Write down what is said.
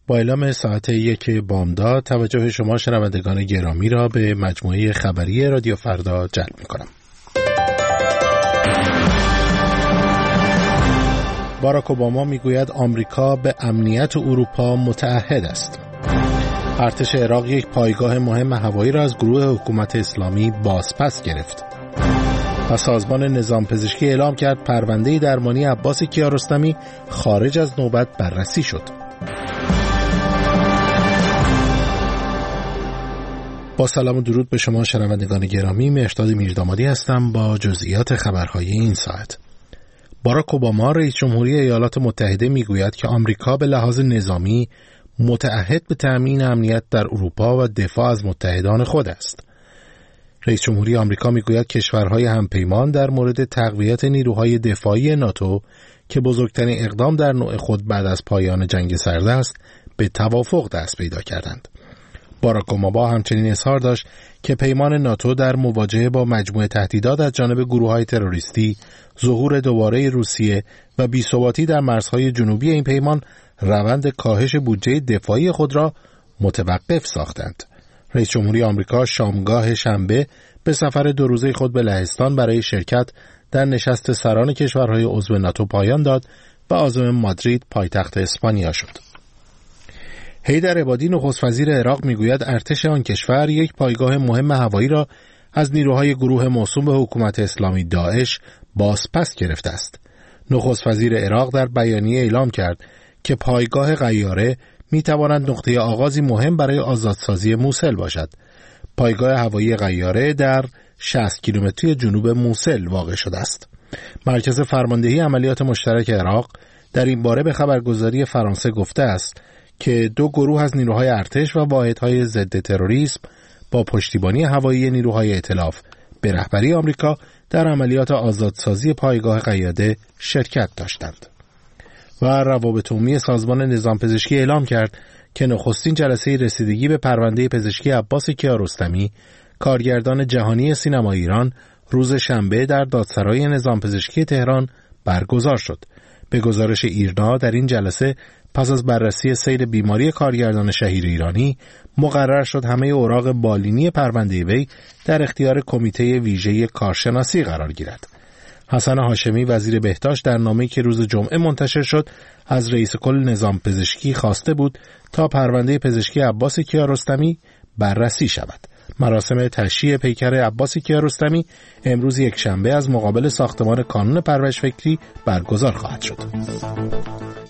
با اعلام ساعت 1 بامداد توجه شما شنوندگان گرامی را به مجموعه خبری رادیو فردا جلب می‌کنم. باراک اوباما میگوید آمریکا به امنیت اروپا متعهد است. ارتش عراق یک پایگاه مهم هوایی را از گروه حکومت اسلامی بازپس گرفت. و سازمان نظام پزشکی اعلام کرد پرونده درمانی عباس کیارستمی خارج از نوبت بررسی شد. با سلام و درود به شما شنوندگان گرامی، مهرداد میردامادی هستم با جزئیات خبرهای این ساعت. باراک اوباما رئیس جمهوری ایالات متحده میگوید که آمریکا به لحاظ نظامی متعهد به تأمین امنیت در اروپا و دفاع از متحدان خود است. رئیس جمهوری آمریکا میگوید کشورهای همپیمان در مورد تقویت نیروهای دفاعی ناتو که بزرگترین اقدام در نوع خود بعد از پایان جنگ سرد است، به توافق دست پیدا کردند. باراک اوباما همچنین اظهار داشت که پیمان ناتو در مواجهه با مجموعه تهدیدات از جانب گروه‌های تروریستی، ظهور دوباره روسیه و بی‌ثباتی در مرزهای جنوبی این پیمان روند کاهش بودجه دفاعی خود را متوقف ساختند. رئیس جمهوری آمریکا شامگاه شنبه به سفر 2 روزه خود به لهستان برای شرکت در نشست سران کشورهای عضو ناتو پایان داد و عازم مادرید پایتخت اسپانیا شد. حیدر عبادی نخست وزیر عراق میگوید ارتش آن کشور یک پایگاه مهم هوایی را از نیروهای گروه موسوم به حکومت اسلامی داعش بازپس گرفته است. نخست وزیر عراق در بیانیه اعلام کرد که پایگاه غیاره میتواند نقطه آغازی مهم برای آزادسازی موصل باشد. پایگاه هوایی غیاره در 60 کیلومتری جنوب موصل واقع شده است. مرکز فرماندهی عملیات مشترک عراق در این باره به خبرگزاری فرانسه گفته است که 2 گروه از نیروهای ارتش و واحدهای ضد تروریسم با پشتیبانی هوایی نیروهای ائتلاف به رهبری آمریکا در عملیات آزادسازی پایگاه غیاره شرکت داشتند. و روابط عمومی سازمان نظام پزشکی اعلام کرد که نخستین جلسه رسیدگی به پرونده پزشکی عباس کیارستمی، کارگردان جهانی سینما ایران، روز شنبه در دادسرای نظام پزشکی تهران برگزار شد. به گزارش ایرنا در این جلسه پس از بررسی سیر بیماری کارگردان شهیر ایرانی مقرر شد همه اوراق بالینی پرونده وی در اختیار کمیته ویژه کارشناسی قرار گیرد. حسن هاشمی وزیر بهداشت در نامه‌ای که روز جمعه منتشر شد از رئیس کل نظام پزشکی خواسته بود تا پرونده پزشکی عباس کیارستمی بررسی شود. مراسم تشییع پیکر عباس کیارستمی امروز یکشنبه از مقابل ساختمان کانون پرورش فکری برگزار خواهد شد.